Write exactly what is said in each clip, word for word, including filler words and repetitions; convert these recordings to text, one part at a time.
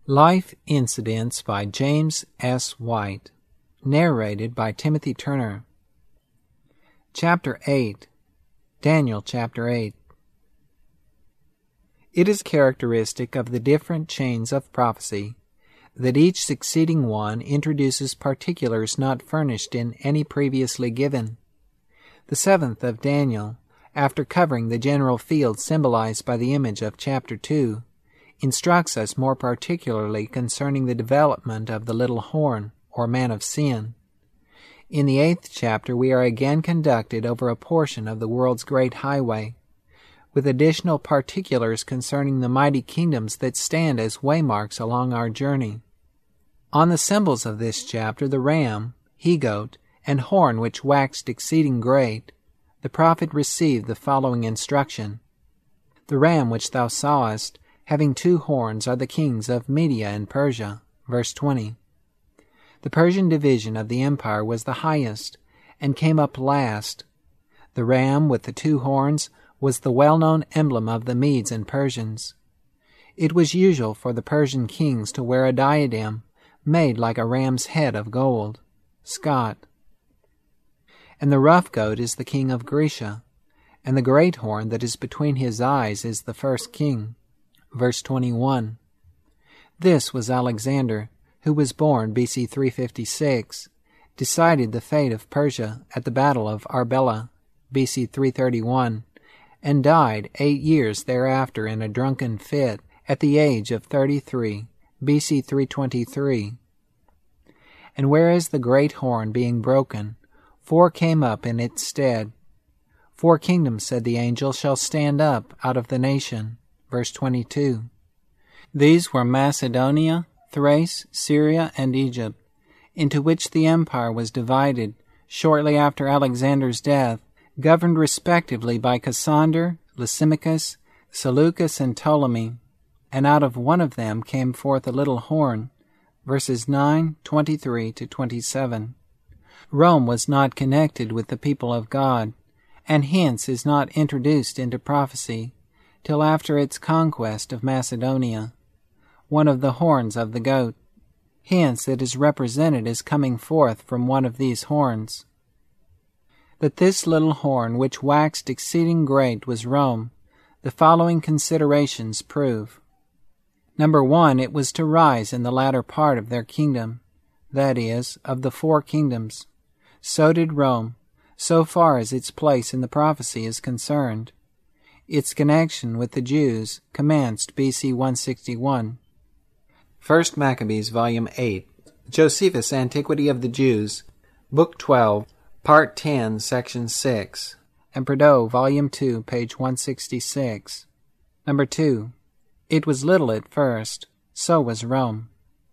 Life Incidents by James S. White. Narrated by Timothy Turner. Chapter eight. Daniel chapter eight. It is characteristic of the different chains of prophecy that each succeeding one introduces particulars not furnished in any previously given. The seventh of Daniel, after covering the general field symbolized by the image of chapter two, instructs us more particularly concerning the development of the little horn, or man of sin. In the eighth chapter we are again conducted over a portion of the world's great highway, with additional particulars concerning the mighty kingdoms that stand as waymarks along our journey. On the symbols of this chapter, the ram, he-goat, and horn which waxed exceeding great, the prophet received the following instruction. The ram which thou sawest, having two horns, are the kings of Media and Persia. Verse twenty. The Persian division of the empire was the highest, and came up last. The ram with the two horns was the well-known emblem of the Medes and Persians. It was usual for the Persian kings to wear a diadem made like a ram's head of gold. Scott. And the rough goat is the king of Grecia, and the great horn that is between his eyes is the first king. Verse twenty-one. This was Alexander, who was born B C three fifty-six, decided the fate of Persia at the battle of Arbela, B C three thirty-one, and died eight years thereafter in a drunken fit at the age of thirty-three, B C three twenty-three. And whereas the great horn being broken, four came up in its stead. Four kingdoms, said the angel, shall stand up out of the nation. Verse twenty-two. These were Macedonia, Thrace, Syria, and Egypt, into which the empire was divided shortly after Alexander's death, governed respectively by Cassander, Lysimachus, Seleucus, and Ptolemy. And out of one of them came forth a little horn. Verses nine, twenty-three to twenty-seven. Rome was not connected with the people of God, and hence is not introduced into prophecy till after its conquest of Macedonia, one of the horns of the goat. Hence it is represented as coming forth from one of these horns. That this little horn which waxed exceeding great was Rome, the following considerations prove. Number one, it was to rise in the latter part of their kingdom, that is, of the four kingdoms. So did Rome, so far as its place in the prophecy is concerned. Its connection with the Jews commenced B C one sixty-one. First Maccabees, Volume eight, Josephus' Antiquity of the Jews, Book twelve, Part ten, Section six, and Prideaux, Volume two, page one sixty-six. Number two, it was little at first, so was Rome.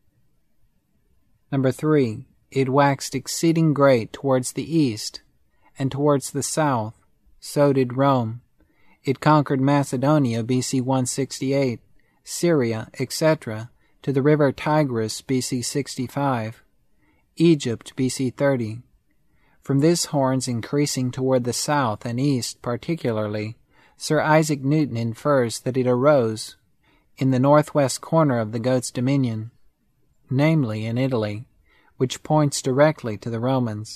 Number three, it waxed exceeding great towards the east, and towards the south, so did Rome. It conquered Macedonia B C one sixty-eight, Syria, et cetera, to the river Tigris B C sixty-five, Egypt B C thirty. From this horn's increasing toward the south and east particularly, Sir Isaac Newton infers that it arose in the northwest corner of the goat's dominion, namely in Italy, which points directly to the Romans.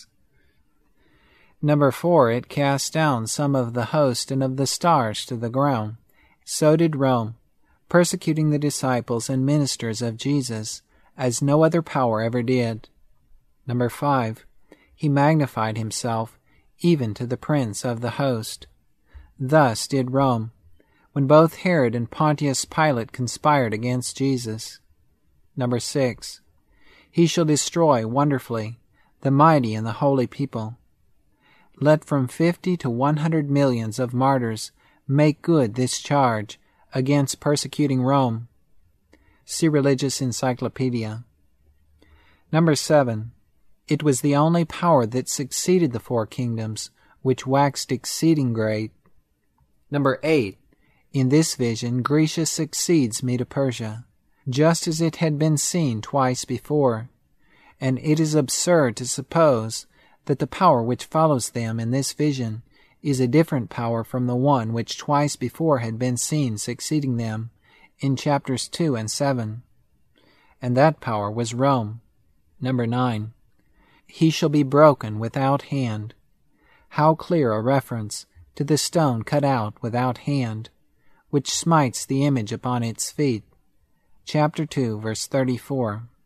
Number four, it cast down some of the host and of the stars to the ground. So did Rome, persecuting the disciples and ministers of Jesus, as no other power ever did. Number five, he magnified himself, even to the prince of the host. Thus did Rome, when both Herod and Pontius Pilate conspired against Jesus. Number six, he shall destroy wonderfully the mighty and the holy people. Let from fifty to one hundred millions of martyrs make good this charge against persecuting Rome. See Religious Encyclopedia. Number seven, it was the only power that succeeded the four kingdoms, which waxed exceeding great. Number eight, in this vision Grecia succeeds Medo-Persia, just as it had been seen twice before, and it is absurd to suppose that the power which follows them in this vision is a different power from the one which twice before had been seen succeeding them in chapters two and seven. and that power was Rome. Number nine. He shall be broken without hand. How clear a reference to the stone cut out without hand, which smites the image upon its feet. Chapter two, verse thirty-four.